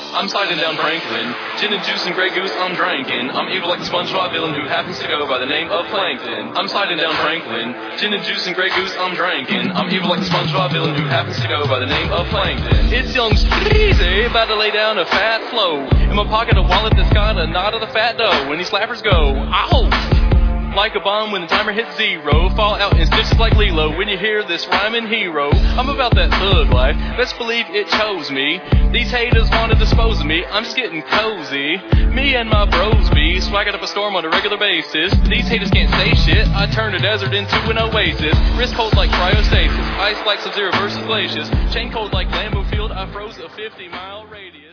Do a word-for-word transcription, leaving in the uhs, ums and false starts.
I'm sliding down Franklin. Gin and juice and Grey Goose, I'm drinking. I'm evil like the SpongeBob villain who happens to go by the name of Plankton. I'm sliding down Franklin. Gin and juice and Grey Goose, I'm drinking. I'm evil like the SpongeBob villain who happens to go by the name of Plankton. It's young Steezy, about to lay down a fat flow. In my pocket a wallet that's got a knot of the fat dough. When these slappers go, ow! Like a bomb when the timer hits zero. Fall out in stitches like Lilo when you hear this rhyming hero. I'm about that thug life, best believe it chose me. These haters wanna dispose of me, I'm just getting cozy. Me and my bros be swagging up a storm on a regular basis. These haters can't say shit, I turn a desert into an oasis. Wrist cold like cryostasis, ice like Sub-Zero versus glaciers. Chain cold like Lambeau Field, I froze a fifty mile radius.